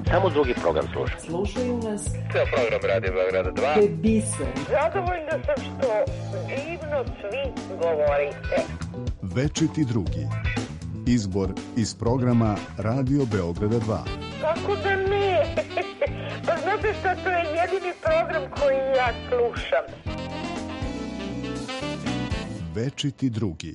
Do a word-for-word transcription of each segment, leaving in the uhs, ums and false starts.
Samo drugi program slušam. Slušaju nas. Ceo program Radio Beograda dva. To je biser. Zadovoljna sam što divno svi govorite. Večiti drugi. Izbor iz programa Radio Beograda dva. Kako da ne? Pa znate šta, to je jedini program koji ja slušam. Večiti drugi.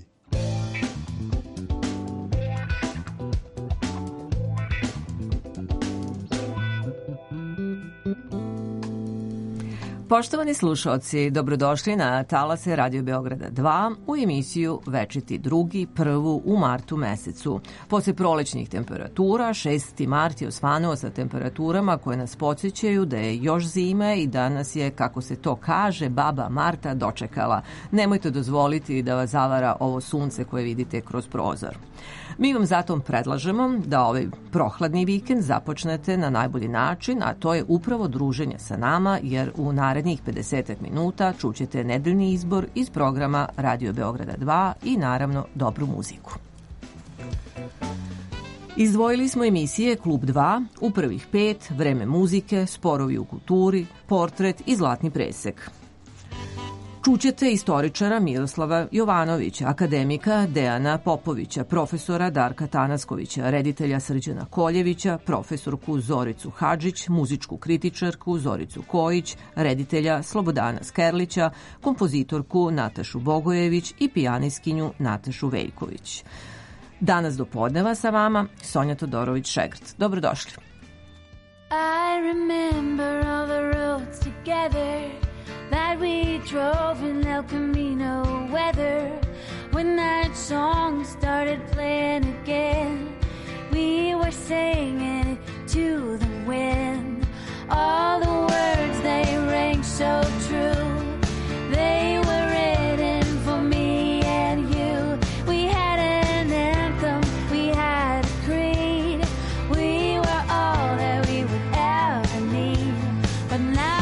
Poštovani slušaoci, dobrodošli na talase Radio Beograda dva u emisiju Večiti drugi, prvu u martu mesecu. Posle prolećnih temperatura, šesti mart je osvanuo sa temperaturama koje nas podsjećaju da je još zime i danas je, kako se to kaže, baba Marta dočekala. Nemojte dozvoliti da vas zavara ovo sunce koje vidite kroz prozor. Mi vam zato predlažemo da ovaj prohladni vikend započnete na najbolji način, a to je upravo druženje sa nama, jer u narednih pedeset minuta čućete nedeljni izbor iz programa Radio Beograda dva i naravno dobru muziku. Izdvojili smo emisije Klub dva, U prvih pet, Vreme muzike, Sporovi u kulturi, Portret i Zlatni presek. Čućete istoričara Miroslava Jovanovića, akademika Dejana Popovića, profesora Darka Tanaskovića, reditelja Srđana Koljevića, profesorku Zoricu Hadžić, muzičku kritičarku Zoricu Kojić, reditelja Slobodana Skerlića, kompozitorku Natašu Bogojević i pijaniskinju Natašu Veljković. Danas do podneva sa vama Sonja Todorović-Šegrt. Dobrodošli. I remember all the roads together that we drove in El Camino weather. When that song started playing again, we were singing it to the wind. All the words, they rang so true. They were written for me and you. We had an anthem, we had a creed. We were all that we would ever need. But now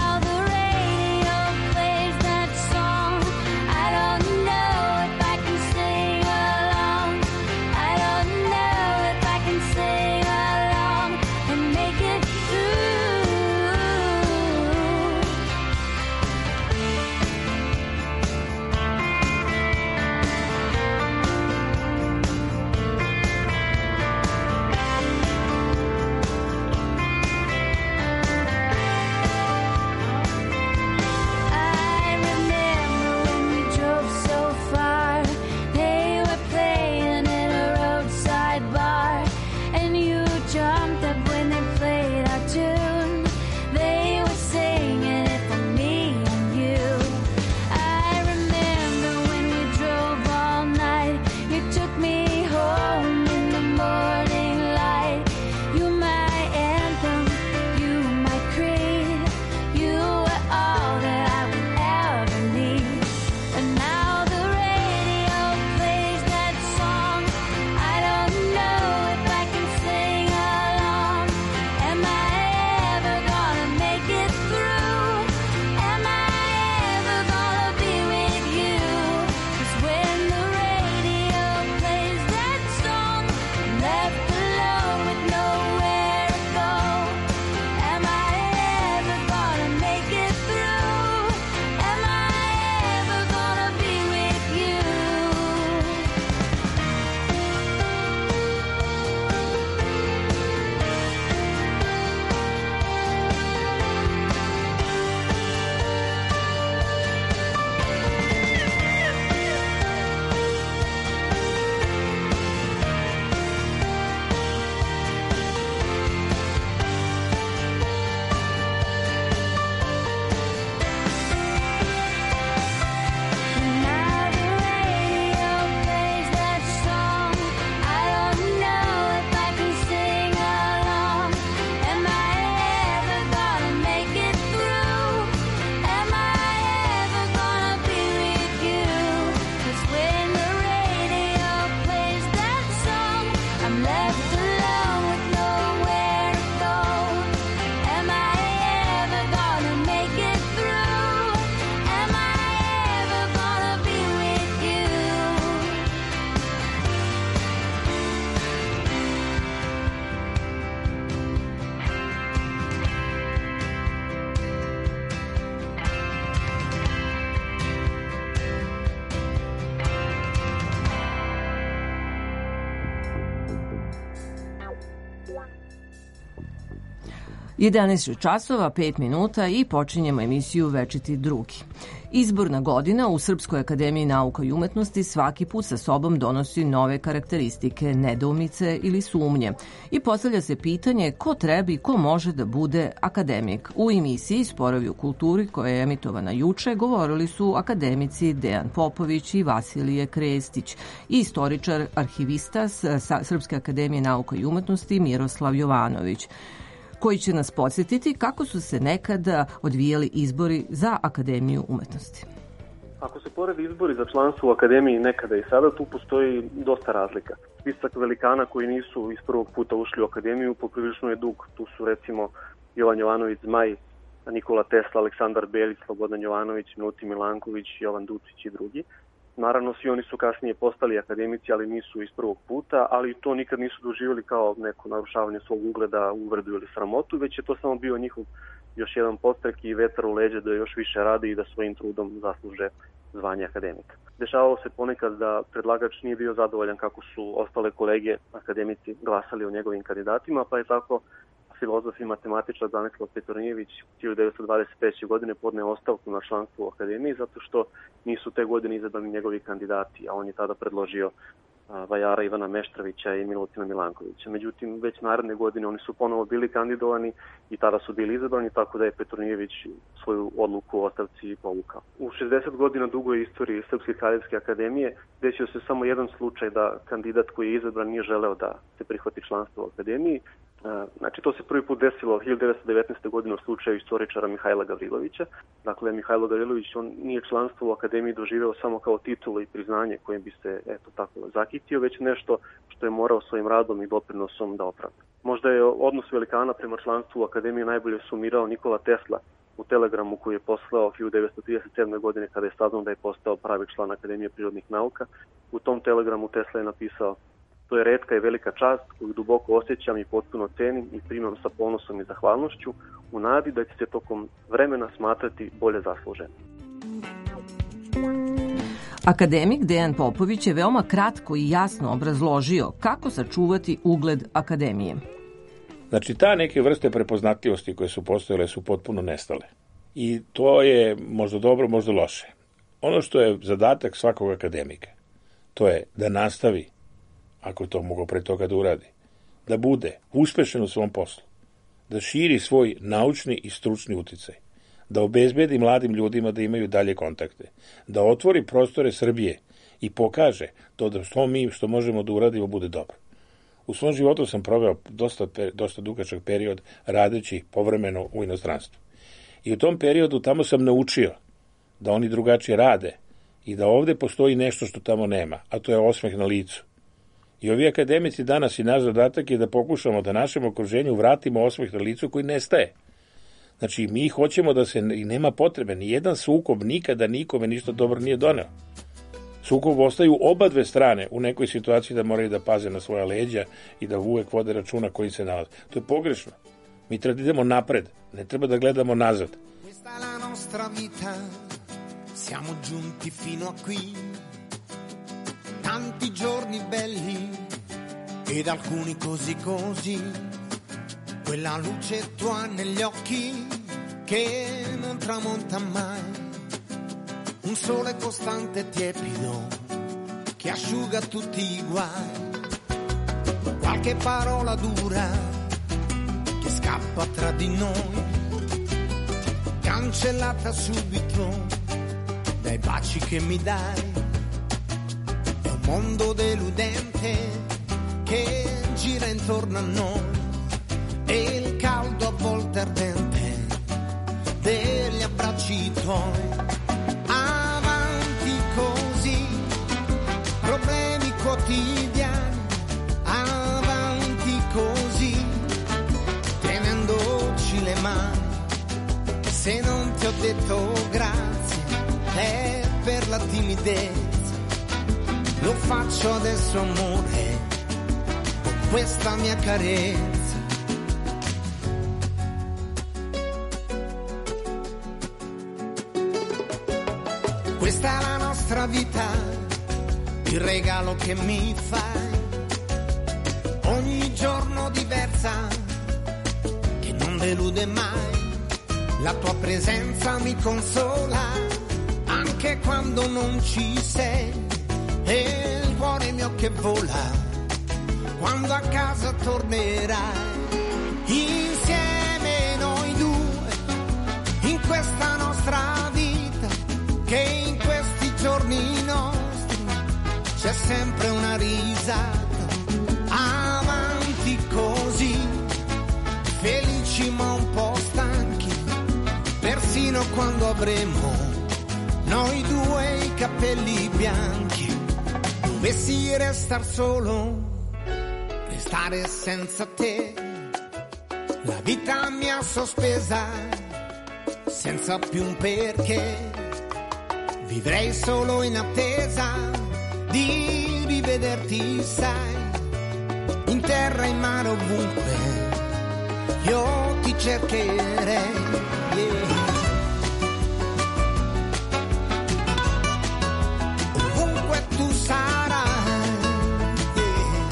I don't know if I can sing along. I don't jedanaest časova, pet minuta i počinjemo emisiju Večiti drugi. Izborna godina u Srpskoj akademiji nauka i umetnosti svaki put sa sobom donosi nove karakteristike, nedoumice ili sumnje. I postavlja se pitanje ko treba i ko može da bude akademik. U emisiji Sporovi u kulturi, koja je emitovana juče, govorili su akademici Dejan Popović i Vasilije Krestić i istoričar, arhivista Srpske akademije nauka i umetnosti Miroslav Jovanović, koji će nas podsjetiti kako su se nekada odvijali izbori za Akademiju umetnosti. Ako se poredi izbori za članstvo u Akademiji nekada i sada, tu postoji dosta razlika. Spisak velikana koji nisu iz prvog puta ušli u Akademiju poprilično je dug. Tu su recimo Jovan Jovanović Zmaj, Nikola Tesla, Aleksandar Belić, Slobodan Jovanović, Milutin Milanković, Jovan Ducić i drugi. Naravno, svi oni su kasnije postali akademici, ali nisu iz prvog puta, ali to nikad nisu doživjeli kao neko narušavanje svog ugleda, uvredu ili sramotu, već je to samo bio njihov još jedan podstrek i vetar u leđe da još više radi i da svojim trudom zasluže zvanje akademika. Dešavalo se ponekad da predlagač nije bio zadovoljan kako su ostale kolege akademici glasali o njegovim kandidatima, pa je tako filozof i matematičar Branislav Petronijević hiljadu devetsto dvadeset treće. godine podneo ostavku na članstvo u Akademiji zato što nisu te godine izabrani njegovi kandidati, a on je tada predložio vajara Ivana Meštrovića i Milutina Milankovića. Međutim, već naredne godine oni su ponovo bili kandidovani i tada su bili izabrani, tako da je Petronijević svoju odluku o ostavci povukao. U šezdeset godina dugoj istoriji Srpske kraljevske akademije desio se samo jedan slučaj da kandidat koji je izabran nije želeo da se prihvati članstvo u Akademiji. Znači, to se prvi put desilo hiljadu devetsto devetnaeste. godine u slučaju istoričara Mihajla Gavrilovića. Dakle, Mihajlo Gavrilović, on nije članstvo u Akademiji doživeo samo kao titulu i priznanje kojim bi se, eto tako, zakitio, već nešto što je morao svojim radom i doprinosom da opravda. Možda je odnos velikana prema članstvu u Akademiji najbolje sumirao Nikola Tesla u telegramu koji je poslao hiljadu devetsto trideset sedme. godine kada je saznao da je postao pravi član Akademije prirodnih nauka. U tom telegramu Tesla je napisao: to je retka i velika čast koju duboko osjećam i potpuno cenim i primam sa ponosom i zahvalnošću u nadi da će se tokom vremena smatrati bolje zaslužen. Akademik Dejan Popović je veoma kratko i jasno obrazložio kako sačuvati ugled Akademije. Znači, ta neke vrste prepoznatljivosti koje su postojale su potpuno nestale. I to je možda dobro, možda loše. Ono što je zadatak svakog akademika, to je da nastavi, ako to mogu pre toga da uradi, da bude uspešan u svom poslu, da širi svoj naučni i stručni uticaj, da obezbedi mladim ljudima da imaju dalje kontakte, da otvori prostore Srbije i pokaže to da što mi što možemo da uradimo bude dobro. U svom životu sam proveo dosta, dosta dugačak period radeći povremeno u inostranstvu. I u tom periodu tamo sam naučio da oni drugačije rade i da ovde postoji nešto što tamo nema, a to je osmeh na licu. I ovi akademici danas i naš zadatak je da pokušamo da našem okruženju vratimo osmeh na licu koji nestaje. Znači, mi hoćemo da se, i nema potrebe, ni jedan sukob nikada nikome ništa dobro nije doneo. Sukob ostaju oba dve strane u nekoj situaciji da moraju da paze na svoja leđa i da uvek vode računa koji se nalaze. To je pogrešno. Mi treba da idemo napred, ne treba da gledamo nazad. Questa è la nostra vita, siamo giunti fino a qui, tanti giorni belli ed alcuni così così, quella luce tua negli occhi che non tramonta mai, un sole costante e tiepido che asciuga tutti i guai, qualche parola dura che scappa tra di noi, cancellata subito dai baci che mi dai. È un mondo deludente che gira intorno a noi e il caldo a volte ardente degli abbracci tuoi. Avanti così, problemi quotidiani, avanti così, tenendoci le mani. Se non ti ho detto grazie è per la timidezza, lo faccio adesso amore con questa mia carezza. Questa è la nostra vita, il regalo che mi fai ogni giorno promessa che non delude mai, la tua presenza mi consola anche quando non ci sei, e il cuore mio che vola quando a casa tornerai. Insieme noi due in questa nostra vita, che in questi giorni nostri c'è sempre una risata. Avanti così, felici ma un po' stanchi, persino quando avremo noi due i capelli bianchi. Dovessi restar solo, restare senza te, la vita mi ha sospesa senza più un perché. Vivrei solo in attesa di rivederti, sai, in terra, in mare, ovunque io ti cercherei, yeah. Ovunque tu sarai, yeah.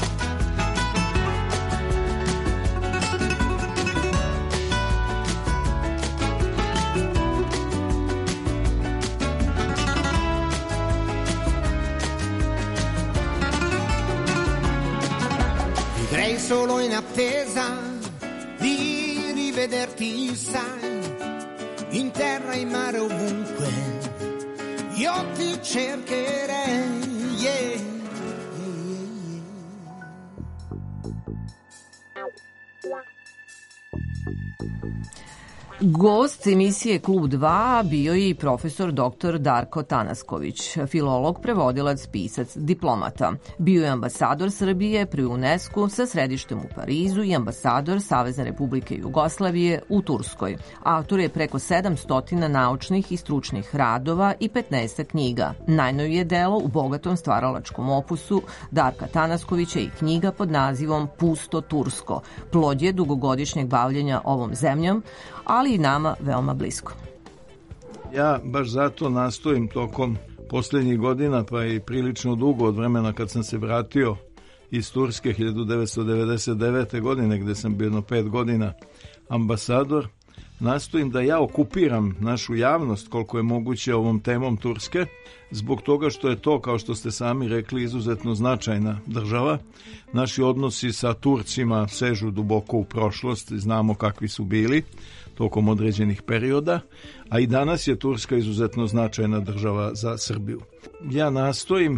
Vivrei solo in attesa di rivederti, sai, in terra, in mare, ovunque io ti cercherei, yeah. Gost emisije Klub dva bio je i profesor doktor Darko Tanasković, filolog, prevodilac, pisac, diplomata. Bio je ambasador Srbije pri UNESCO sa središtem u Parizu i ambasador Savezne Republike Jugoslavije u Turskoj. Autor je preko sedamsto naučnih i stručnih radova i petnaest knjiga. Najnovije delo u bogatom stvaralačkom opusu Darka Tanaskovića i knjiga pod nazivom Pusto Tursko. Plod je dugogodišnjeg bavljenja ovom zemljom, ali i nama veoma blisko. Ja baš zato nastojim tokom posljednjih godina, pa i prilično dugo od vremena kad sam se vratio iz Turske hiljadu devetsto devedeset devete. godine, gde sam bio jedno pet godina ambasador, nastojim da ja okupiram našu javnost koliko je moguće ovom temom Turske, zbog toga što je to, kao što ste sami rekli, izuzetno značajna država. Naši odnosi sa Turcima sežu duboko u prošlost, znamo kakvi su bili tokom određenih perioda, a i danas je Turska izuzetno značajna država za Srbiju. Ja nastojim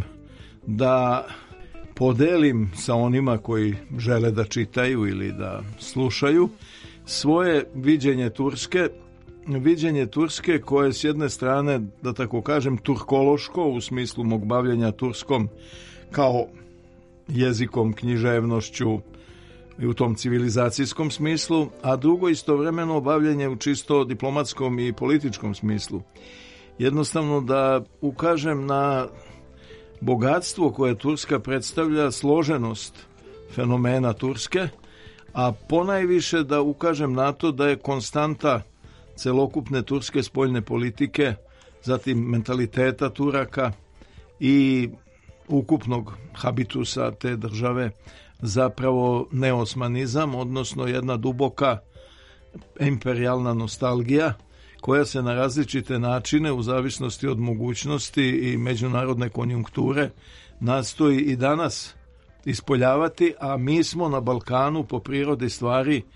da podelim sa onima koji žele da čitaju ili da slušaju svoje viđenje Turske, viđenje Turske koje s jedne strane, da tako kažem, turkološko u smislu mog bavljenja turskom kao jezikom, književnošću i u tom civilizacijskom smislu, a drugo istovremeno bavljenje u čisto diplomatskom i političkom smislu. Jednostavno da ukažem na bogatstvo koje Turska predstavlja, složenost fenomena Turske, a ponajviše da ukažem na to da je konstanta celokupne turske spoljne politike, zatim mentaliteta Turaka i ukupnog habitusa te države zapravo neosmanizam, odnosno jedna duboka imperijalna nostalgija koja se na različite načine u zavisnosti od mogućnosti i međunarodne konjunkture nastoji i danas ispoljavati, a mi smo na Balkanu po prirodi stvari e,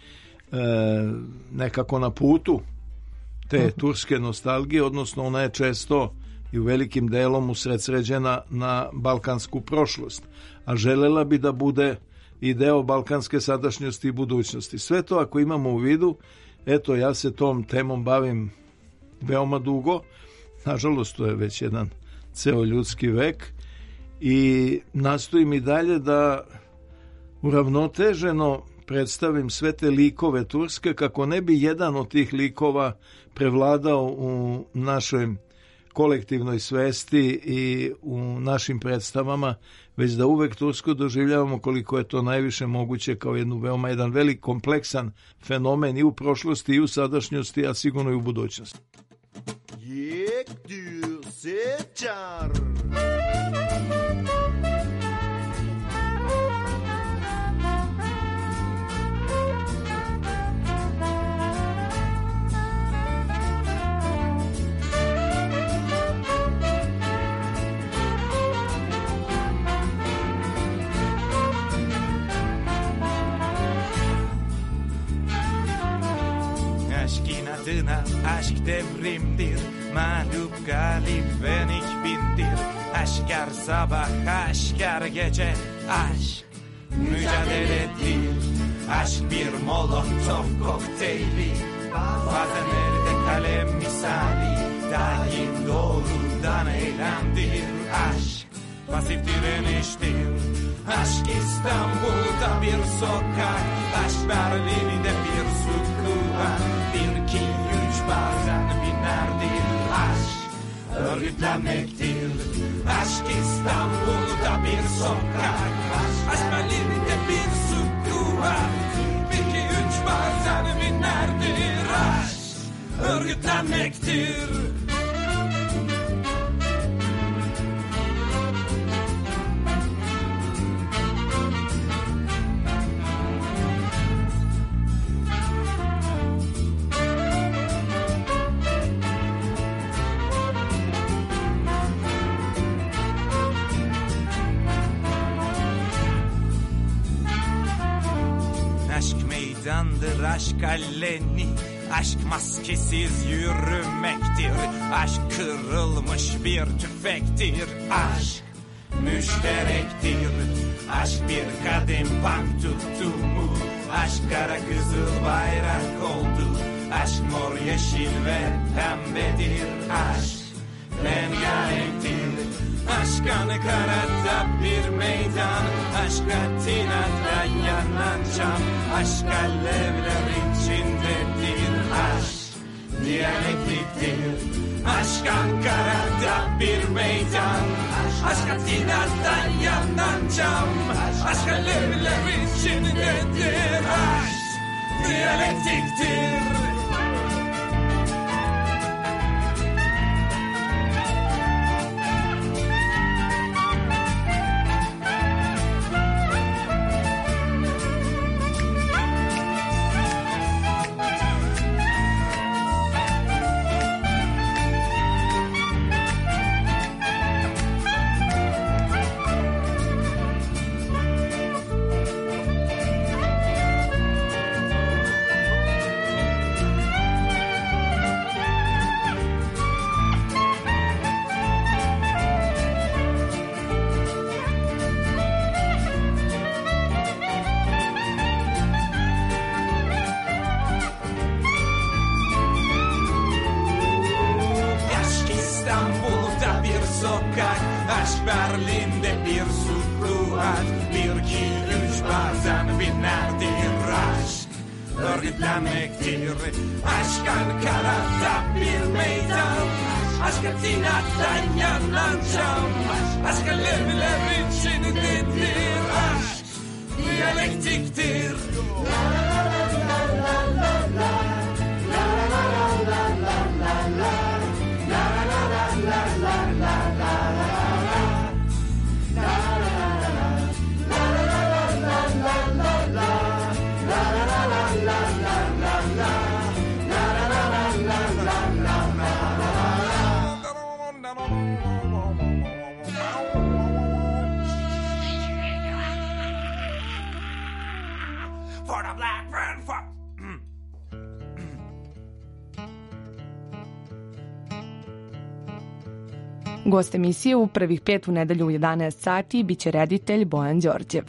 nekako na putu te turske nostalgije, odnosno ona je često i u velikim delom usredsređena na balkansku prošlost, a želela bi da bude i deo balkanske sadašnjosti i budućnosti. Sve to ako imamo u vidu, eto ja se tom temom bavim veoma dugo, nažalost to je već jedan ceo ljudski vek, i nastojim i dalje da uravnoteženo predstavim sve te likove Turske, kako ne bi jedan od tih likova prevladao u našoj kolektivnoj svesti i u našim predstavama, već da uvek Tursku doživljavamo koliko je to najviše moguće kao jednu veoma jedan velik kompleksan fenomen i u prošlosti i u sadašnjosti, a sigurno i u budućnosti. Yek diyor seçar. Aşk inadına aşk devrimdir, mağlup galip venik bindir. Aşk her sabah, aşk her gece, aşk mücadeledir. Aşk bir molotov kokteyli, bazen elde kalem misali, daim doğrudan eylemdir. Aşk pasif direniştir. Aşk İstanbul'da bir sokak, aşk Berlin'de bir sokak. Bir, iki, üç bazen binerdir. Aşk örgütlenmektir. Aşk İstanbul'da bir sokak, aşk Berlin'de bir sokak. Bir, iki, üç bazen binerdir. Aşk örgütlenmektir. Meydandır aşk aleni, aşk maskesiz yürümektir. Aşk kırılmış bir tüfektir. Aşk müşterektir. Aşk bir kadem bank tuttu mu? Aşk kara kızıl bayrak oldu. Aşk mor yeşil ve pembedir. Aşk rengarenktir. Aşk Ankara'da bir meydan, aşk Atina'da yanan cam, aşk alevler içindedir. Aşk diyalektiktir. Aşk Ankara'da bir meydan, aşk Atina'da yanan cam, aşk alevler içindedir. Aşk diyalektiktir. Aşk Ankara'da bir meydan, aşk Atina'da yanan cam, aşk alevler içindedir. Aşk diyalektiktir. For the black man, for... Gost emisije u prvih pet u nedelju u jedanaest sati biće reditelj Bojan Đorđev.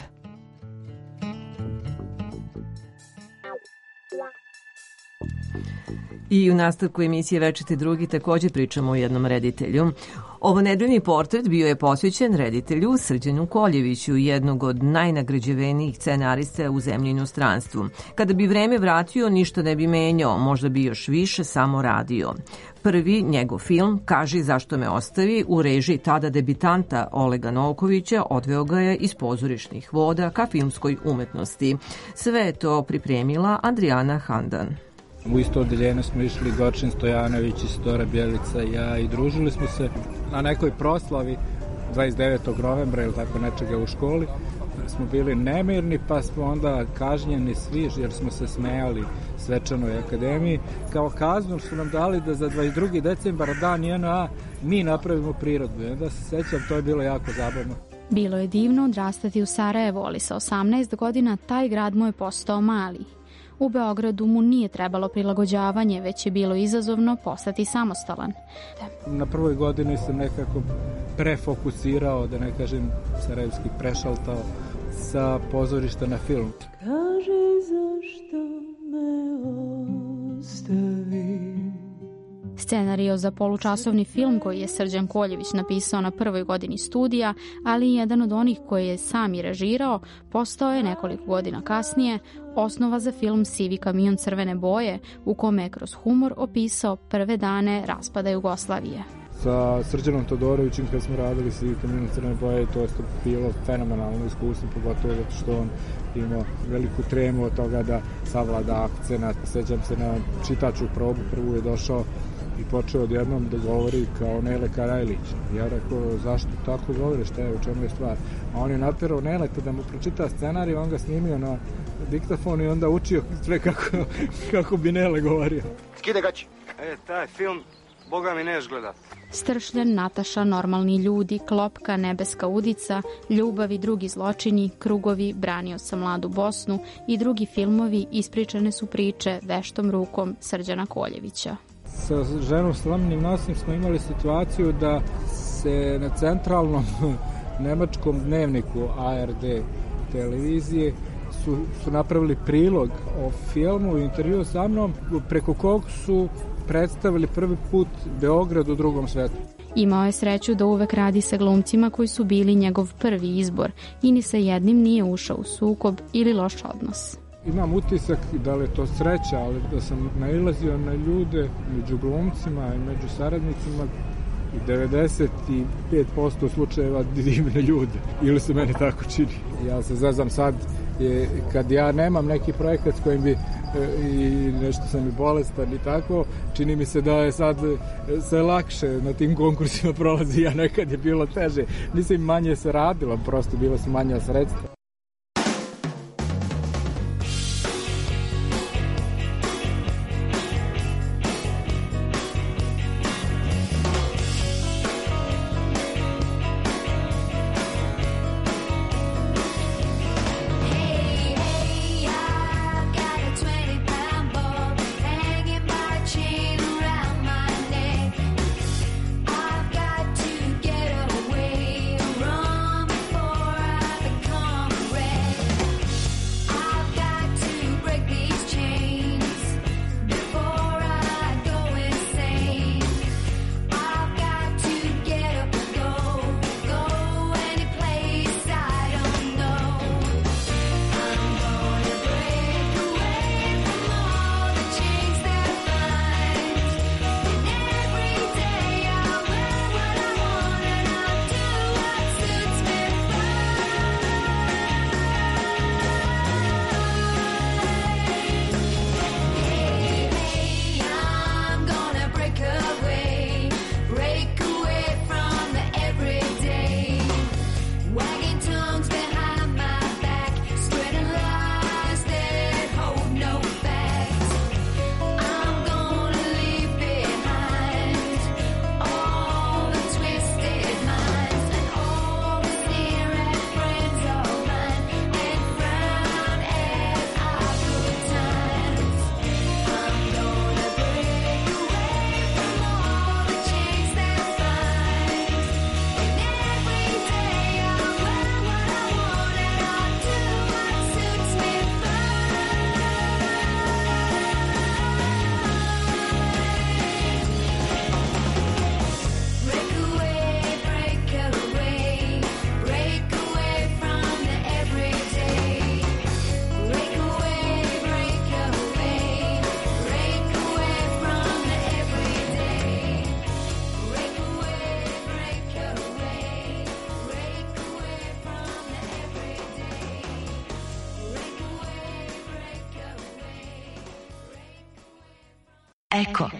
I u nastavku emisije Večiti drugi također pričamo o jednom reditelju. Ovo nedeljni portret bio je posvećen reditelju Srđanu Koljeviću, jednog od najnagrađevenijih scenarista u zemlji i inostranstvu. Kada bi vreme vratio, ništa ne bi menjao, možda bi još više samo radio. Prvi njegov film, Kaži zašto me ostavi, u režiji tada debitanta Olega Novkovića, odveo ga je iz pozorišnih voda ka filmskoj umetnosti. Sve je to pripremila Adriana Handan. U isto odeljenje smo išli Gorčin Stojanović, Istora Bjelica i ja i družili smo se na nekoj proslavi dvadeset devetog novembra ili tako nečega u školi. Smo bili nemirni pa smo onda kažnjeni svi jer smo se smejali svečanoj akademiji. Kao kaznu su nam dali da za dvadeset drugi decembar, dan J N A, mi napravimo prirodbu. I onda se sećam, to je bilo jako zabavno. Bilo je divno odrastati u Sarajevu, ali sa osamnaest godina taj grad mu je postao mali. U Beogradu mu nije trebalo prilagođavanje, već je bilo izazovno postati samostalan. Na prvoj godini sam nekako prefokusirao, da ne kažem sarajevski prešaltao, sa pozorišta na film. Kaži zašto me ostavi. Scenario za polučasovni film koji je Srđan Koljević napisao na prvoj godini studija, ali i jedan od onih koje je sam i režirao, postao je nekoliko godina kasnije osnova za film Sivi kamion crvene boje, u kome je kroz humor opisao prve dane raspada Jugoslavije. Sa Srđanom Todorovićem kad smo radili Sivi kamion crvene boje, to je bilo fenomenalno iskustvo, pogotovo zato što on imao veliku tremu od toga da savlada akcenat. Sećam se na čitaču probu, prvu je došao i počeo odjednom da govori kao Nele Karajlić. Ja rekao, zašto tako govoriš, šta je, u čemu je stvar? A on je naterao Neleta da mu pročita scenarij, on ga snimio na diktafon i onda učio sve kako, kako bi Nele govorio. Skide gaći. E, taj film, Boga mi neš gledat. Stršljen, Nataša, Normalni ljudi, Klopka, Nebeska udica, Ljubav i drugi zločini, Krugovi, Branio sam mladu Bosnu i drugi filmovi ispričane su priče veštom rukom Srđana Koljevića. Sa ženom Slamenim nosim smo imali situaciju da se na centralnom nemačkom dnevniku A R D televizije su, su napravili prilog o filmu i intervju sa mnom, preko kog su predstavili prvi put Beograd u drugom svetu. Imao je sreću da uvek radi sa glumcima koji su bili njegov prvi izbor i ni sa jednim nije ušao u sukob ili loš odnos. Imam utisak, da li je to sreća, ali da sam nailazio na ljude među glumcima i među saradnicima i devedeset pet posto slučajeva divne ljude. Ili se meni tako čini. Ja se zezam sad, je, kad ja nemam neki projekat s kojim bi e, i nešto sam i bolestan i tako, čini mi se da je sad sve lakše na tim konkursima prolazi, ja nekad je bilo teže. Nisam manje se radila, prosto bilo su manja sredstva. Eko.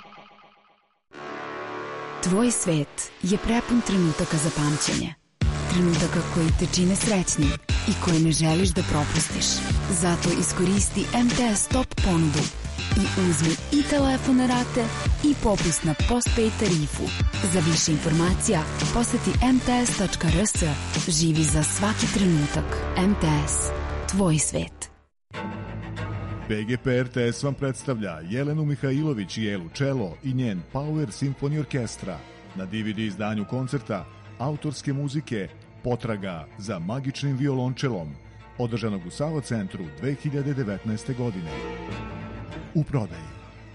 Tvoj svet je prepun trenutaka za pamćenje. Trenutaka koji te čine srećnim i koje ne želiš da propustiš. Zato iskoristi M T S Top ponudu i uzmi i telefon na rate i popust na postpaid tarifu. Za više informacija poseti m t s tačka r s. Živi za svaki trenutak. M T S. Tvoj svet. B G P R T S vam predstavlja Jelenu Mihajlović i Elu Čelo i njen Power Symphony Orkestra na D V D izdanju koncerta autorske muzike Potraga za magičnim violončelom, održanog u Sava centru dve hiljade devetnaeste. godine. U prodaji.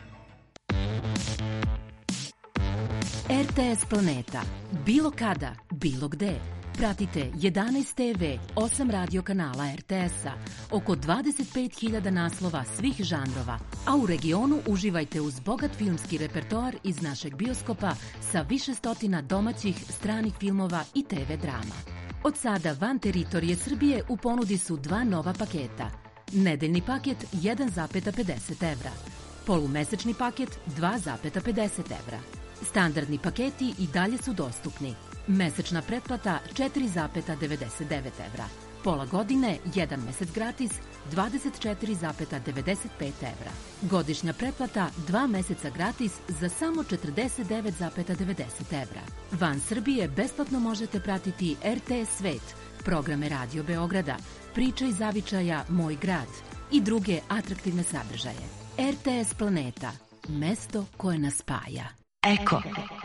R T S Planeta. Bilo kada, bilo gde. Pratite jedanaest te ve, osam radio kanala R T S-a, oko dvadeset pet hiljada naslova svih žanrova, a u regionu uživajte uz bogat filmski repertoar iz našeg bioskopa sa više stotina domaćih, stranih filmova i te ve drama. Od sada van teritorije Srbije u ponudi su dva nova paketa. Nedeljni paket jedan zarez pedeset evra, polumesečni paket dva zarez pedeset evra. Standardni paketi i dalje su dostupni. Mesečna pretplata četiri zarez devedeset devet evra. Pola godine, jedan mesec gratis, dvadeset četiri zarez devedeset pet evra. Godišnja pretplata, dva meseca gratis za samo četrdeset devet zarez devedeset evra. Van Srbije besplatno možete pratiti R T S Svet, programe Radio Beograda, Priče iz zavičaja Moj grad i druge atraktivne sadržaje. R T S Planeta, mesto koje nas spaja. Eko.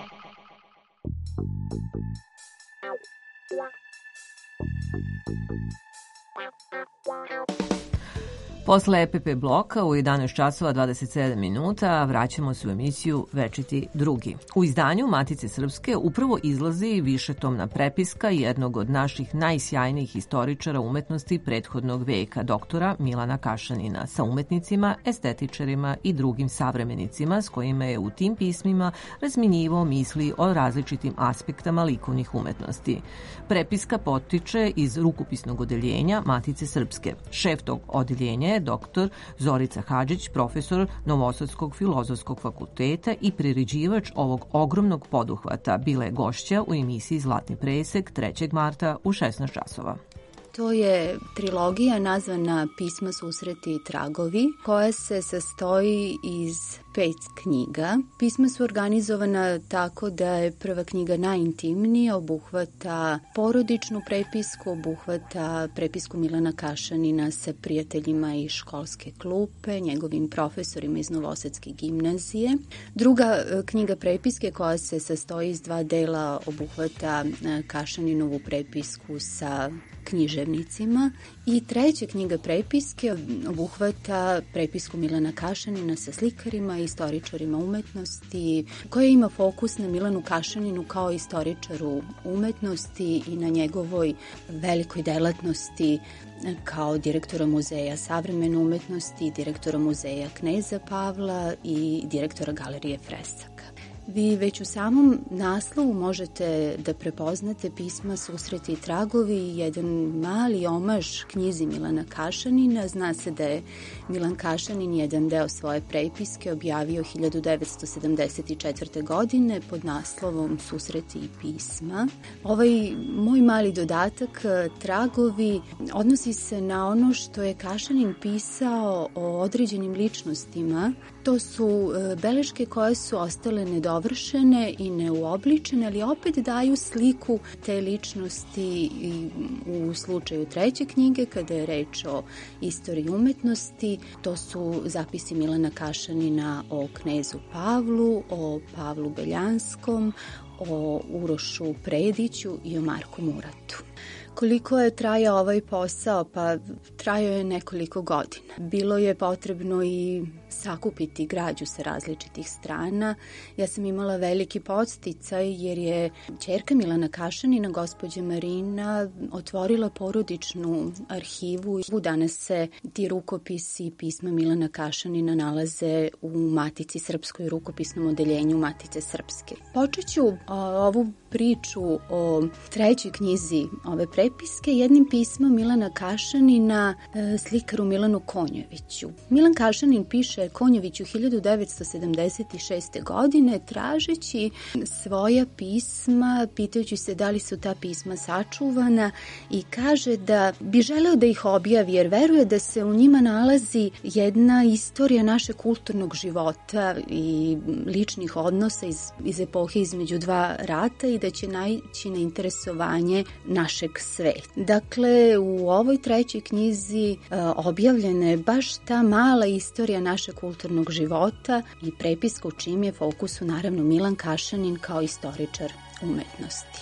Posle E P P bloka u jedanaest časova dvadeset sedam minuta vraćamo se u emisiju Večiti drugi. U izdanju Matice Srpske upravo izlazi višetomna prepiska jednog od naših najsjajnijih istoričara umetnosti prethodnog veka, doktora Milana Kašanina, sa umetnicima, estetičarima i drugim savremenicima s kojima je u tim pismima razminjivao misli o različitim aspektama likovnih umetnosti. Prepiska potiče iz rukopisnog odeljenja Matice Srpske. Šef tog odeljenja je doktor Zorica Hadžić, profesor Novosadskog filozofskog fakulteta i priređivač ovog ogromnog poduhvata. Bila je gošća u emisiji Zlatni presek trećeg marta u šesnaest časova. To je trilogija nazvana Pisma, susreti i tragovi, koja se sastoji iz pet knjiga. Pisma su organizovana tako da je prva knjiga najintimnija, obuhvata porodičnu prepisku, obuhvata prepisku Milana Kašanina sa prijateljima iz školske klupe, njegovim profesorima iz Novosadske gimnazije. Druga knjiga prepiske koja se sastoji iz dva dela obuhvata Kašaninovu prepisku sa književnicima i treća knjiga prepiske obuhvata prepisku Milana Kašanina sa slikarima i istoričarima umetnosti, koja ima fokus na Milanu Kašaninu kao istoričaru umetnosti i na njegovoj velikoj delatnosti kao direktora Muzeja savremene umetnosti, direktora Muzeja Kneza Pavla i direktora Galerije Fresaka. Vi već u samom naslovu možete da prepoznate pisma, susreti i tragovi, jedan mali omaž knjizi Milana Kašanina. Zna se da je Milan Kašanin jedan deo svoje prepiske objavio hiljadu devetsto sedamdeset četvrte. godine pod naslovom Susreti i pisma. Ovaj moj mali dodatak, tragovi, odnosi se na ono što je Kašanin pisao o određenim ličnostima. To su beleške koje su ostale nedovršene i neuobličene, ali opet daju sliku te ličnosti u slučaju treće knjige, kada je reč o istoriji umetnosti. To su zapisi Milana Kašanina o knezu Pavlu, o Pavlu Beljanskom, o Urošu Prediću i o Marku Muratu. Koliko je trajao ovaj posao? Pa trajao je nekoliko godina. Bilo je potrebno i sakupiti građu sa različitih strana. Ja sam imala veliki podsticaj jer je ćerka Milana Kašanina, gospođa Marina, otvorila porodičnu arhivu. Danas se ti rukopisi i pisma Milana Kašanina nalaze u Matici Srpskoj, rukopisnom odeljenju Matice Srpske. Počet ću ovu priču o trećoj knjizi ove prepiske jednim pismom Milana Kašanina slikaru Milanu Konjoviću. Milan Kašanin piše Konjoviću hiljadu devetsto sedamdeset šeste. godine tražeći svoja pisma, pitajući se da li su ta pisma sačuvana i kaže da bi želeo da ih objavi jer veruje da se u njima nalazi jedna istorija našeg kulturnog života i ličnih odnosa iz, iz epohe između dva rata i i da će naići na interesovanje našeg sveta. Dakle, u ovoj trećoj knjizi e, objavljena je baš ta mala istorija našeg kulturnog života i prepiska u čim je fokusu naravno Milan Kašanin kao istoričar umetnosti.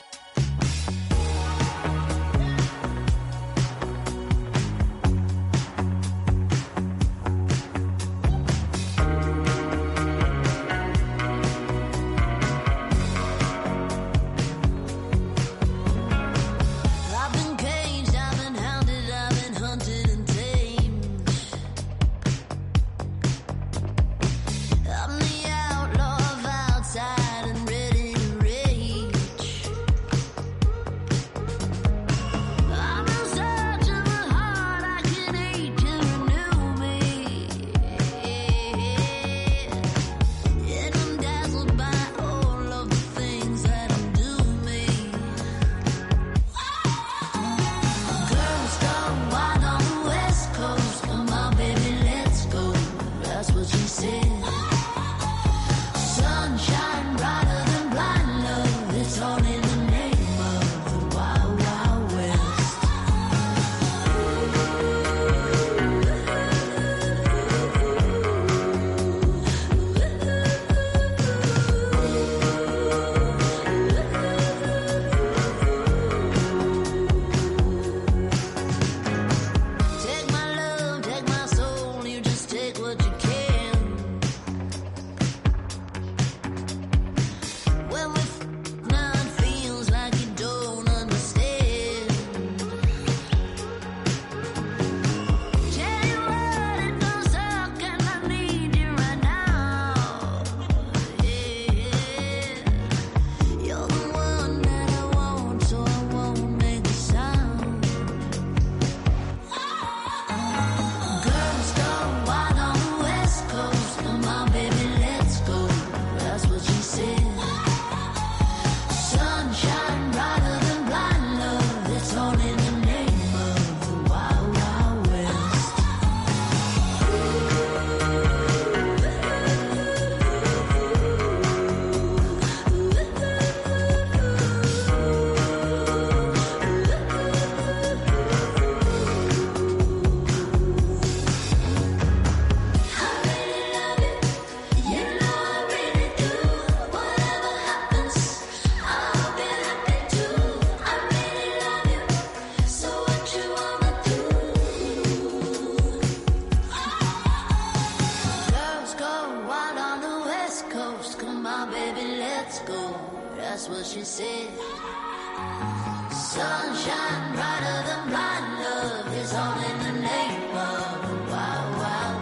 Sunshine brighter than blind love is all in the name of the wild, wild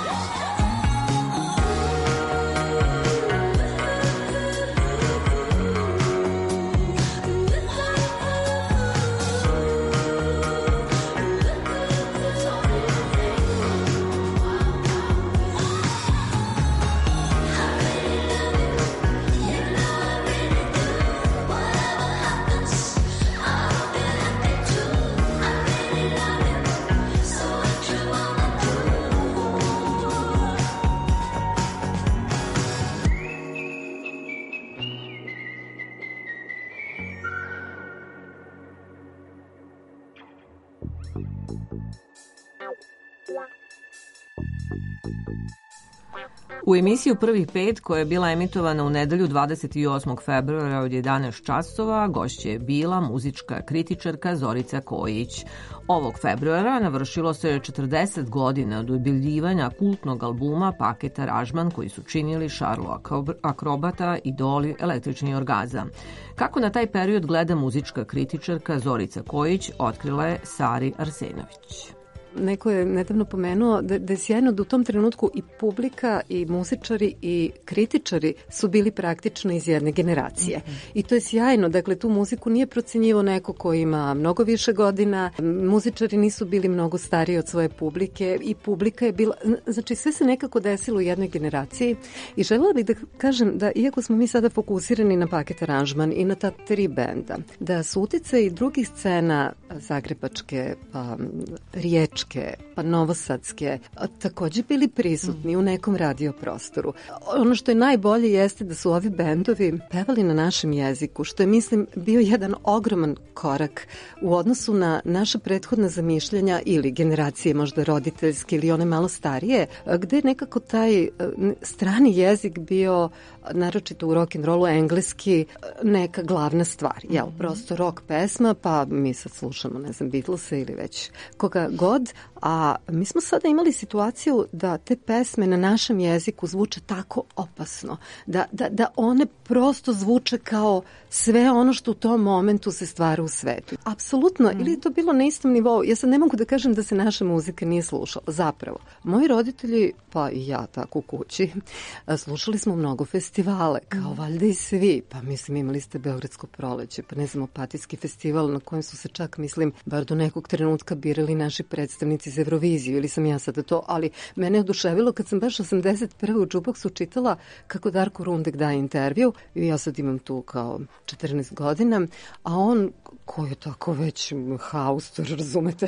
U emisiju Prvih pet, koja je bila emitovana u nedelju dvadeset osmog februara od jedanaest časova, gošća je bila muzička kritičarka Zorica Kojić. Ovog februara navršilo se četrdeset godina od objavljivanja kultnog albuma Paket aranžman koji su činili Šarlo Akrobata, Idoli, Električni orgazam. Kako na taj period gleda muzička kritičarka Zorica Kojić, otkrila je Sari Arsenović. Neko je nedavno pomenuo da, da je sjajno da u tom trenutku i publika i muzičari i kritičari su bili praktično iz jedne generacije. Mm-hmm. I to je sjajno. Dakle, tu muziku nije procenjivo neko ko ima mnogo više godina. Muzičari nisu bili mnogo stariji od svoje publike i publika je bila... Znači, sve se nekako desilo u jednoj generaciji i želela bih da kažem da iako smo mi sada fokusirani na Paket aranžman i na ta tri benda, da su utice i drugih scena zagrebačke, pa, riječi zagrebačke, pa novosadske, takođe bili prisutni u nekom radio prostoru. Ono što je najbolje jeste da su ovi bendovi pevali na našem jeziku, što je, mislim, bio jedan ogroman korak u odnosu na naša prethodna zamišljanja ili generacije možda roditeljske ili one malo starije, gde je nekako taj strani jezik bio, naročito u rock'n'rollu, engleski, neka glavna stvar. Jel, prosto rock pesma, pa mi sad slušamo, ne znam, Beatlesa ili već koga god, a mi smo sada imali situaciju da te pesme na našem jeziku zvuče tako opasno, da, da, da one prosto zvuče kao sve ono što u tom momentu se stvara u svetu. Apsolutno, mm. ili je to bilo na istom nivou. Ja sad ne mogu da kažem da se naša muzika nije slušala. Zapravo, moji roditelji, pa i ja tako u kući, slušali smo mnogo festivale, kao valjda i svi. Pa mislim, imali ste Beogradsko proleće, pa ne znam, Opatijski festival na kojem su se čak, mislim, bar do nekog trenutka birali naši predstavnici za Euroviziju, ili sam ja sada to, ali mene je oduševilo kad sam baš osamdeset prve u Jukeboxu čitala kako Darko Rundek daje intervju i ja sad imam tu kao četrnaest godina, a on koji je tako već haustor, razumete,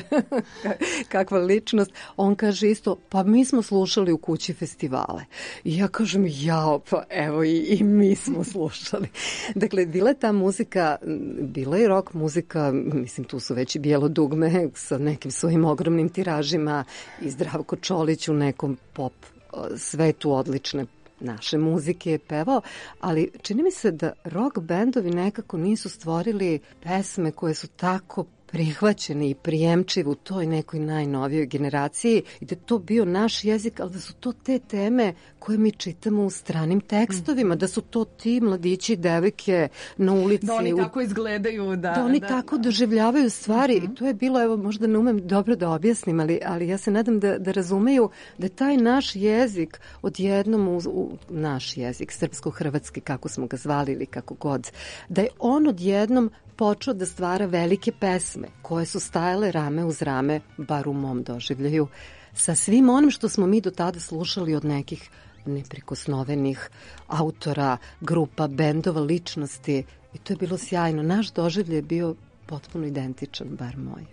kakva ličnost, on kaže isto, pa mi smo slušali u kući festivale. I ja kažem, jao, pa evo i, i mi smo slušali. Dakle, bila je ta muzika, bila je rock muzika, mislim, tu su već i Bijelo dugme sa nekim svojim ogromnim tiražima i Zdravko Čolić u nekom pop svetu odlične naše muzike je pevao, ali čini mi se da rock bendovi nekako nisu stvorili pesme koje su tako prihvaćene i prijemčive u toj nekoj najnovijoj generaciji i da je to bio naš jezik, ali da su to te teme koje mi čitamo u stranim tekstovima, mm. da su to ti mladići i devojke na ulici. Da oni u... tako izgledaju. Da, da oni da, tako da. doživljavaju stvari Mm-hmm. i to je bilo, evo, možda ne umem dobro da objasnim, ali, ali ja se nadam da, da razumeju da taj naš jezik odjednom u, u naš jezik, srpsko-hrvatski, kako smo ga zvali ili kako god, da je on odjednom počeo da stvara velike pesme koje su stajale rame uz rame, bar u mom doživljaju, sa svim onim što smo mi do tada slušali od nekih neprikosnovenih autora, grupa, bendova, ličnosti. I to je bilo sjajno. Naš doživljaj je bio potpuno identičan, bar moj.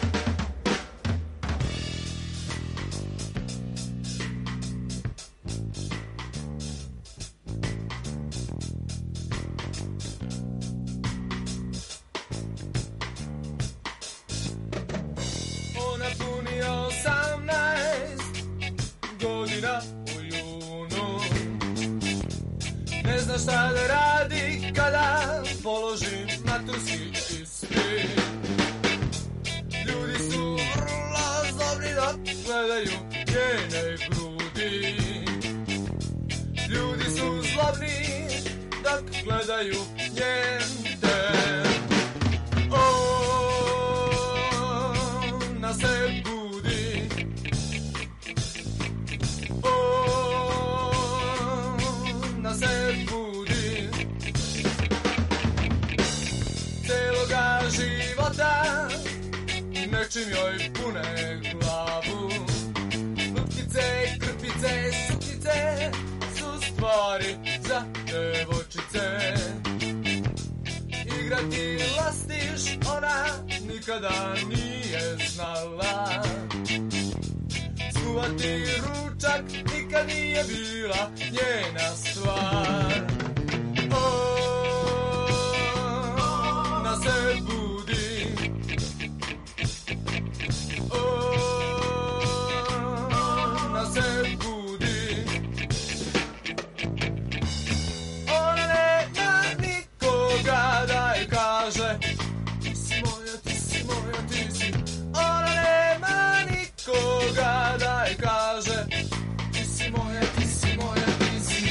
Šta da radi kada položim maturski ispit. Ljudi su vrlo zlobni dok gledaju njene grudi. Ljudi su zlobni dok gledaju njen ten. Ona se budi. Ona se budi. Života nečim joj pune glavu. Lutkice, krpice, suknice su stvari za devojčice. Igrati lastiš ona nikada nije znala. Skuvati ručak nikad nije bila njena stvar. Ona se budi. Ona se budi. Ona nema nikoga da joj kaže ti si moja, ti si moja, ti si. Ona nema nikoga da joj kaže ti si moja, ti si moja, ti si.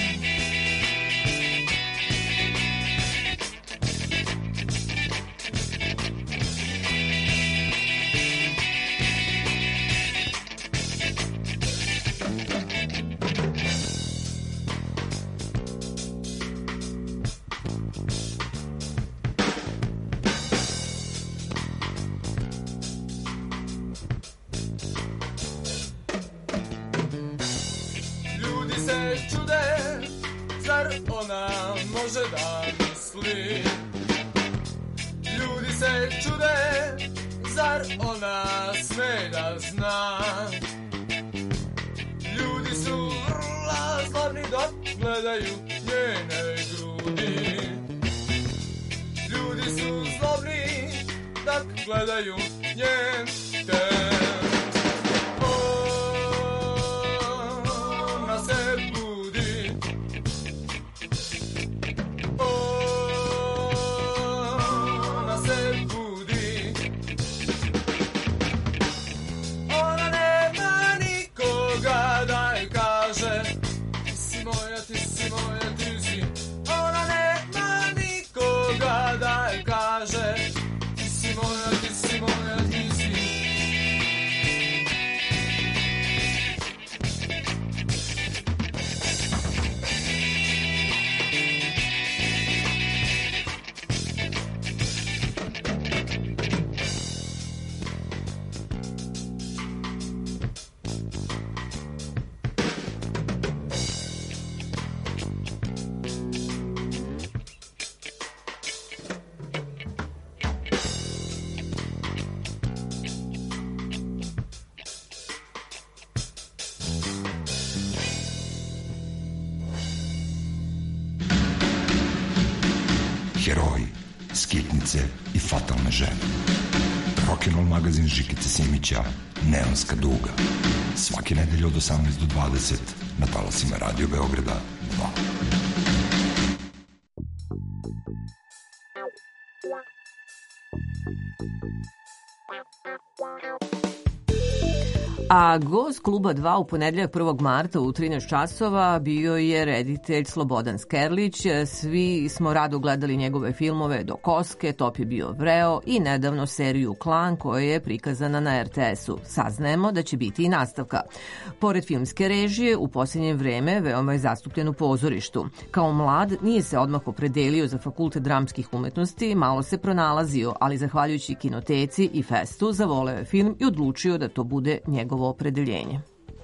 Ona može da misli. Ljudi se čude, zar ona sme da zna. gledaju njene grudi. Ljudi su zlobni dok gledaju njen ten. Ona se budi, ona se budi. Ona nema nikoga da joj kaže ti si moja, ti si moja, ti si. Ona nema nikoga da joj kaže ti si moja, ti si moja, ti si. Heroji, skitnice i fatalne žene. Rock'n'roll magazin Žikice Simića, Neonska duga. Svake nedelje od osamnaest do dvadeset na talasima Radio Beograda dva. A gost Kluba dva u ponedeljak prvog marta u trinaest časova bio je reditelj Slobodan Skerlić. Svi smo rado gledali njegove filmove Do koske, Top je bio vreo i nedavno seriju Klan koja je prikazana na er te esu. Saznajemo da će biti i nastavka. Pored filmske režije, u posljednje vreme veoma je zastupljen u pozorištu. Kao mlad nije se odmah opredelio za Fakultet dramskih umetnosti, malo se pronalazio, ali zahvaljujući Kinoteci i Festu zavoleo je film i odlučio da to bude njegov opredeljenje.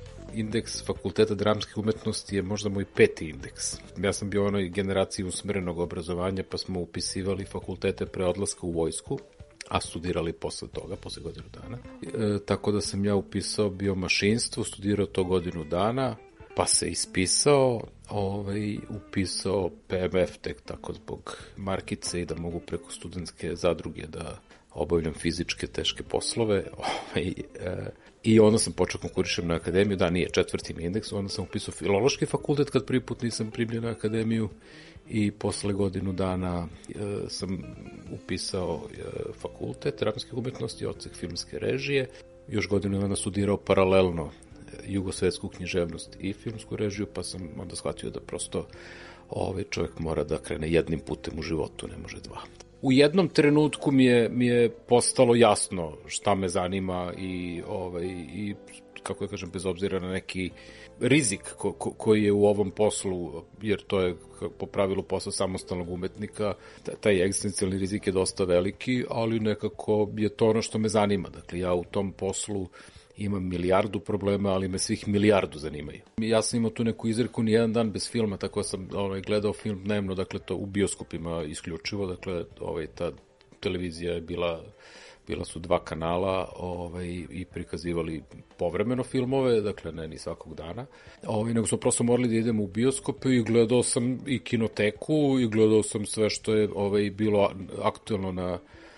Indeks Fakulteta dramskih umetnosti je možda moj peti indeks. Ja sam bio u onoj generaciji usmerenog obrazovanja, pa smo upisivali fakultete pre odlaska u vojsku, a studirali posle toga, posle godinu dana. E, tako da sam ja upisao biomašinstvo, studirao to godinu dana, pa se ispisao, ovaj, upisao pe em ef tek tako zbog markice i da mogu preko studentske zadruge da obavljam fizičke teške poslove. Ovaj, e, I onda sam počeo konkurišem na akademiju, da nije četvrti mi indeks, onda sam upisao filološki fakultet kad prvi put nisam primljen na akademiju i posle godinu dana e, sam upisao e, fakultet dramskih umetnosti, odsek filmske režije, još godinu dana studirao paralelno jugosvetsku književnost i filmsku režiju, pa sam onda shvatio da prosto ovaj čovjek mora da krene jednim putem u životu, ne može dva. U jednom trenutku mi je, mi je postalo jasno šta me zanima i, ovaj, i kako da kažem, bez obzira na neki rizik ko, ko, koji je u ovom poslu, jer to je po pravilu posao samostalnog umetnika, taj egzistencijalni rizik je dosta veliki, ali nekako je to ono što me zanima. Dakle, ja u tom poslu imam milijardu problema, ali me svih milijardu zanimaju. Ja sam imao tu neku izreku, ni jedan dan bez filma, tako sam ovaj, gledao film dnevno, dakle to u bioskopima isključivo, dakle ovaj, ta televizija je bila, bila su dva kanala ovaj, i prikazivali povremeno filmove, dakle ne ni svakog dana, ovaj, nego smo prosto morali da idemo u bioskope i gledao sam i Kinoteku i gledao sam sve što je ovaj, bilo aktuelno na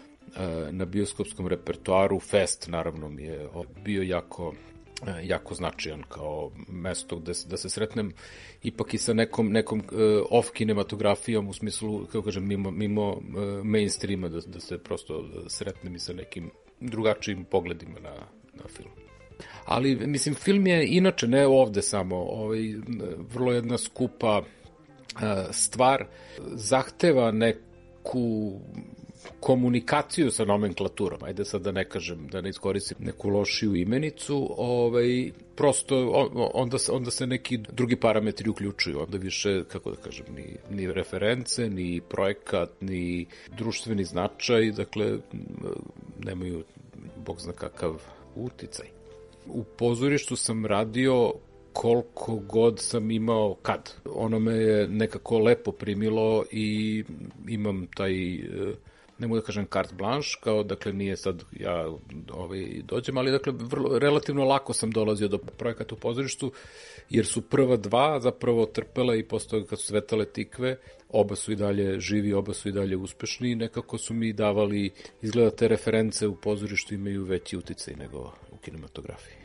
na bioskopskom repertoaru. Fest naravno mi je bio jako, jako značajan kao mesto gde se, da se sretnem ipak i sa nekom, nekom off kinematografijom u smislu, kako kažem, mimo, mimo mainstreama, da, da se prosto sretnem i sa nekim drugačijim pogledima na, na film. Ali, mislim, film je inače, ne ovde samo, ovaj, vrlo jedna skupa stvar, zahteva neku komunikaciju sa nomenklaturom, ajde sad da ne kažem, da ne iskoristim neku lošiju imenicu, ovaj, prosto onda, onda se neki drugi parametri uključuju, onda više, kako da kažem, ni, ni reference, ni projekat, ni društveni značaj, dakle, nemaju, bog zna kakav uticaj. U pozorištu sam radio koliko god sam imao kad. Ono me je nekako lepo primilo i imam taj ne mogu da kažem carte blanche, kao dakle nije sad ja ovaj, dođem, ali dakle vrlo, relativno lako sam dolazio do projekata u pozorištu, jer su prva dva zapravo trpela i posle kad su Cvetale tikve, oba su i dalje živi, oba su i dalje uspešni i nekako su mi davali, izgleda te reference u pozorištu imaju veći uticaj nego u kinematografiji.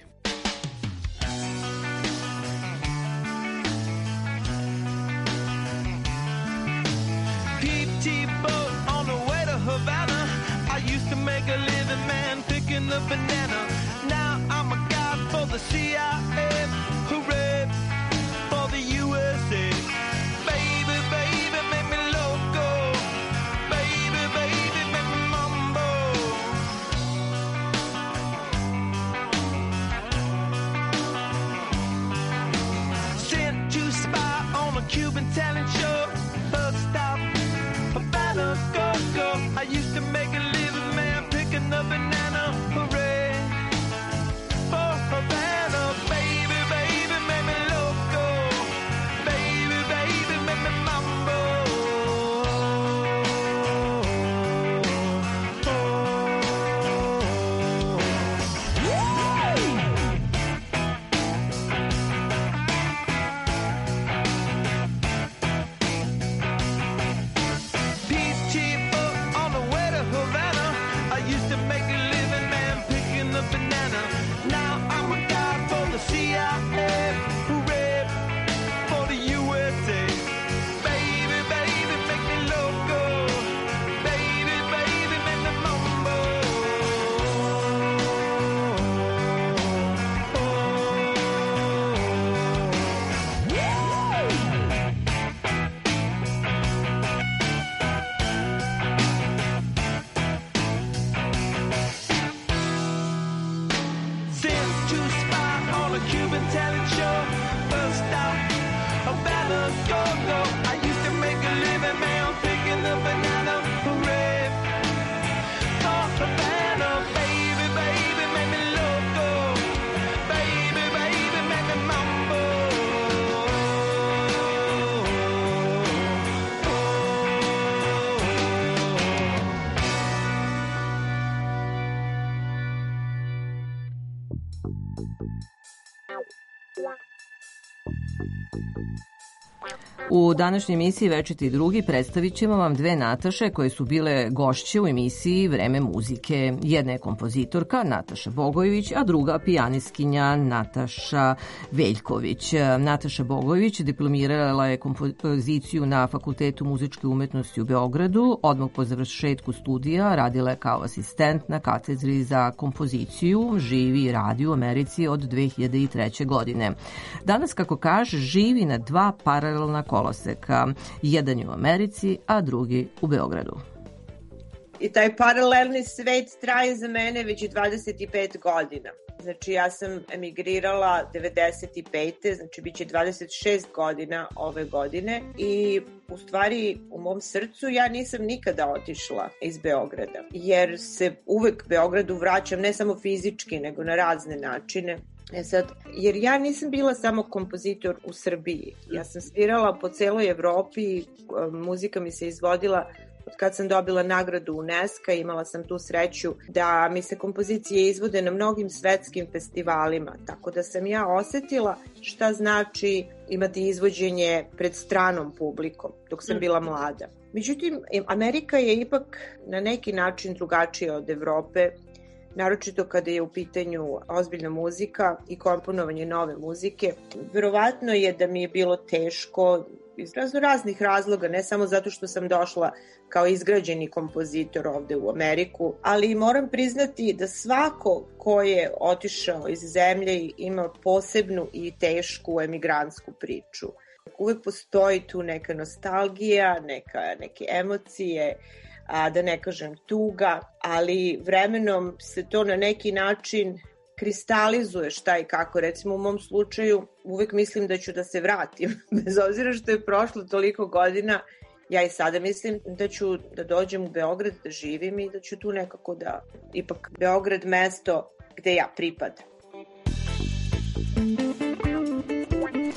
Havana, I used to make a living, man, picking the banana. Now I'm a guy for the C I A. Hooray for the U S A. Baby, baby, make me loco. Baby, baby, make me mambo. Sent to spy on a Cuban talent show. Bus stop, Havana, go, go. I used to make a living, man, picking the banana. Hooray for Havana. Baby, baby, make me loco. Baby, baby, make me mambo. Banana. Now I'm a guy for the C I A. Hooray for the U S A. Baby, baby, make me loco. Baby, baby, make me mambo. Cuban talent show, first stop, Havana, go, go. I used to make a living, man, picking the banana. Hooray for Havana, baby, baby, make me loco. Baby, baby, make me mambo. U današnjoj emisiji Večiti drugi predstavit ćemo vam dve Nataše koje su bile gošće u emisiji Vreme muzike. Jedna je kompozitorka Nataša Bogojević, a druga pijaniskinja Nataša Veljković. Nataša Bogojević diplomirala je kompoziciju na Fakultetu muzičke umetnosti u Beogradu. Odmah po završetku studija radila je kao asistent na katedri za kompoziciju, živi i radi u Americi od dve hiljade treće. godine. Danas, kako kaže, živi na dva paralelna koloseka. Jedan je u Americi, a drugi u Beogradu. I taj paralelni svet traje za mene već dvadeset pet godina. Znači, ja sam emigrirala devedeset pete. Znači, bit će dvadeset šest godina ove godine i u stvari u mom srcu ja nisam nikada otišla iz Beograda, jer se uvek Beogradu vraćam ne samo fizički, nego na razne načine. E sad, jer ja nisam bila samo kompozitor u Srbiji. Ja sam svirala po celoj Evropi, muzika mi se izvodila od kad sam dobila nagradu UNESCO, imala sam tu sreću da mi se kompozicije izvode na mnogim svetskim festivalima, tako da sam ja osetila šta znači imati izvođenje pred stranom publikom dok sam bila mlada. Međutim, Amerika je ipak na neki način drugačija od Evrope, naročito kada je u pitanju ozbiljna muzika i komponovanje nove muzike. Verovatno je da mi je bilo teško iz razno raznih razloga, ne samo zato što sam došla kao izgrađeni kompozitor ovde u Ameriku, ali moram priznati da svako ko je otišao iz zemlje ima posebnu i tešku emigrantsku priču. Uvek postoji tu neka nostalgija, neka, neke emocije, a da ne kažem tuga, ali vremenom se to na neki način kristalizuje šta i kako. Recimo u mom slučaju uvek mislim da ću da se vratim, bez obzira što je prošlo toliko godina, ja i sada mislim da ću da dođem u Beograd, da živim i da ću tu nekako da, ipak Beograd mesto gde ja pripadam.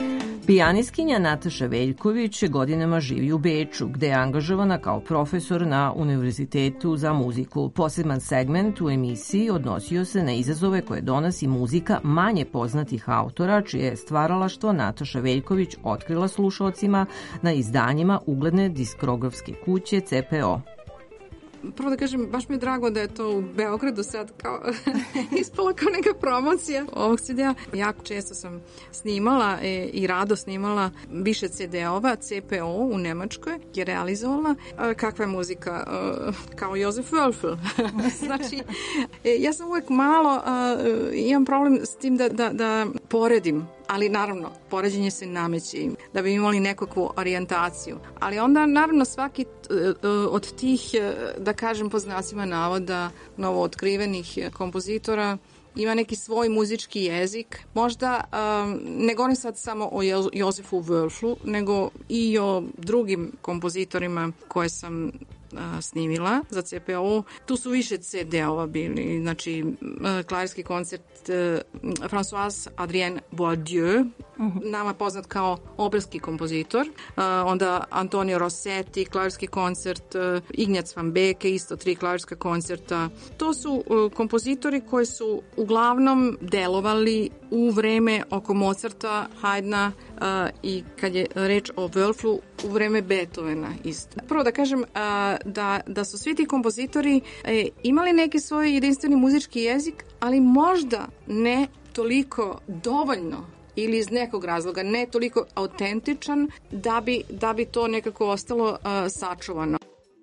Pijaniskinja Nataša Veljković godinama živi u Beču, gde je angažovana kao profesor na Univerzitetu za muziku. Poseban segment u emisiji odnosio se na izazove koje donosi muzika manje poznatih autora, čije je stvaralaštvo Nataša Veljković otkrila slušalcima na izdanjima ugledne diskografske kuće C P O. Prvo da kažem, baš mi je drago da je to u Beogradu sad kao ispala kao neka promocija ovog C D-a. Jako često sam snimala e, i rado snimala više C D-ova. C P O u Nemačkoj je realizovala. E, kakva je muzika? E, kao Josef Wölfl. Znači, e, ja sam uvek malo, e, imam problem s tim da, da, da poredim. Ali naravno, poređenje se nameće im, da bi imali nekakvu orijentaciju. Ali onda, naravno, svaki od tih, da kažem po znacima navoda, novo otkrivenih kompozitora ima neki svoj muzički jezik. Možda um, ne govorim sad samo o Josefu Wölflu, nego i o drugim kompozitorima koje sam snimila za C P O. Tu su više C D-ova bili, znači klavirski koncert François Adrien Boidieu, uh-huh. nama poznat kao operski kompozitor, onda Antonio Rossetti, klavirski koncert, Ignjac van Beke, isto tri klavirska koncerta. To su kompozitori koji su uglavnom delovali u vreme oko Mozarta, Haydna i kad je reč o Wölflu, u vreme Beethovena isto. Prvo da kažem da, da su svi ti kompozitori e, imali neki svoj jedinstveni muzički jezik, ali možda ne toliko dovoljno ili iz nekog razloga ne toliko autentičan da bi, da bi to nekako ostalo uh, sačuvano.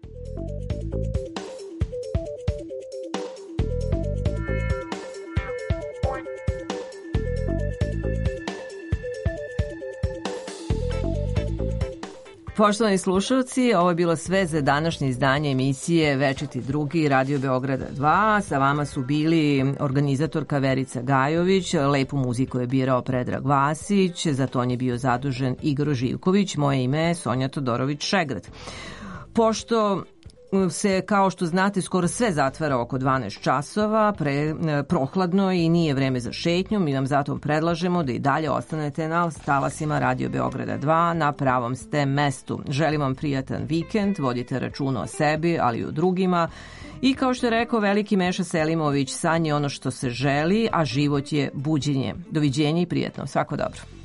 Poštovani slušalci, ovo je bilo sve za današnje izdanje emisije Večiti drugi Radio Beograda dva. Sa vama su bili organizatorka Verica Gajović, lepu muziku je birao Predrag Vasić, za ton je bio zadužen Igor Živković, moje ime je Sonja Todorović-Šegrad. Pošto se, kao što znate, skoro sve zatvara oko dvanaest časova, pre, prohladno i nije vreme za šetnju, mi vam zato predlažemo da i dalje ostanete na talasima Radio Beograda dva, na pravom ste mestu. Želim vam prijatan vikend, vodite računa o sebi, ali i o drugima. I kao što je rekao veliki Meša Selimović, san je ono što se želi, a život je buđenje. Doviđenja i prijatno. Svako dobro.